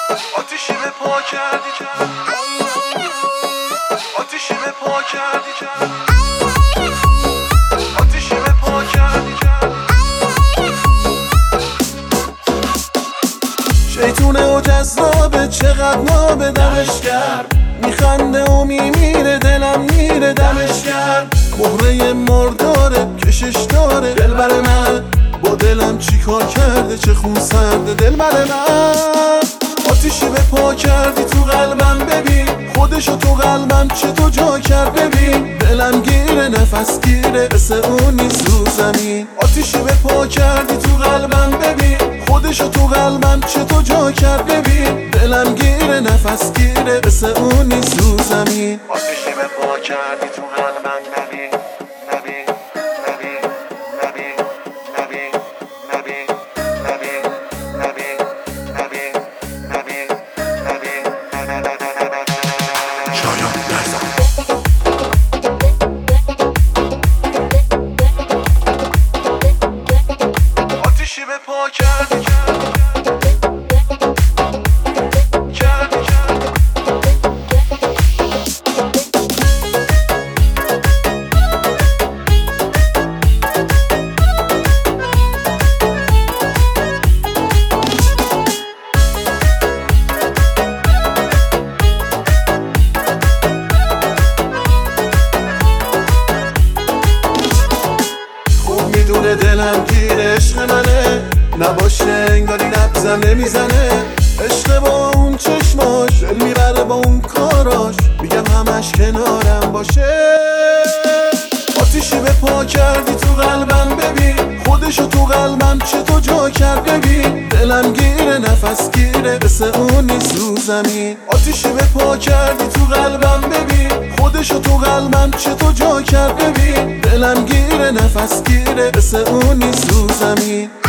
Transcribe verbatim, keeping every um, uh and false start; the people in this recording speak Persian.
آتیشی به پا کردی کرد، آتیشی به پا کردی کرد، آتیشی به پا کردی کرد. شیطونه و جذابه چقدر نابه دمش کرد، میخنده و میمیره دلم میره دمش کرد. مهره مرداره کشش داره دلبر من، با دلم چی کار کرده چه خون سرده دلبر من. آتیشی به پا کردی تو قلبم ببین، خودشو تو قلبم چه تو جا کرد ببین. دلم گیره نفس گیره مثل اون نیست رو زمین. آتیشی به پا کردی تو قلبم ببین، خودشو تو قلبم چه تو جا کرد ببین. دلم گیره نفس گیره مثل اون نیست رو زمین. آتیشی به پا کردی تو قلبم ببین، ببین ببین ببین ببین ببین ببین ببین ببین ببین ببین شایان نزن. آتیشی به پا کردی کردی کردی میدونه دلم گیر عشق منه، نباشه انگاری نبزم نمیزنه. عشق با اون چشماش دل میبره با اون کاراش، میگم همش کنارم باشه. آتیشی به پا کردی تو قلبم ببین، خودشو تو قلبم چه تو جا کرد ببین. دلم گیره نفس گیره مثل اون نیست رو زمین. آتیشی به پا کردی تو قلبم ببین، خودشو تو قلبم چه تو جا کرد ببین. دلم گیره نفس گیره مثل اون نیست رو زمین.